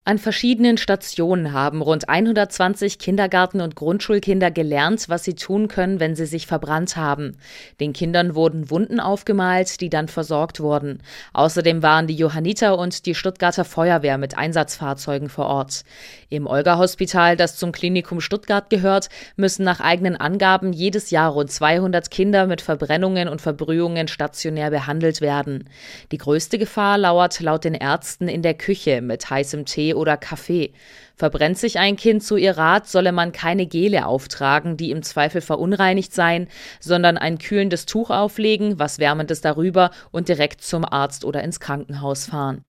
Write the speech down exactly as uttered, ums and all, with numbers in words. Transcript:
An verschiedenen Stationen haben rund hundertzwanzig Kindergarten- und Grundschulkinder gelernt, was sie tun können, wenn sie sich verbrannt haben. Den Kindern wurden Wunden aufgemalt, die dann versorgt wurden. Außerdem waren die Johanniter und die Stuttgarter Feuerwehr mit Einsatzfahrzeugen vor Ort. Im Olga-Hospital, das zum Klinikum Stuttgart gehört, müssen nach eigenen Angaben jedes Jahr rund zweihundert Kinder mit Verbrennungen und Verbrühungen stationär behandelt werden. Die größte Gefahr lauert laut den Ärzten in der Küche mit heißem Tee oder Kaffee. Verbrennt sich ein Kind, so ihr Rat, solle man keine Gele auftragen, die im Zweifel verunreinigt seien, sondern ein kühlendes Tuch auflegen, was Wärmendes darüber und direkt zum Arzt oder ins Krankenhaus fahren.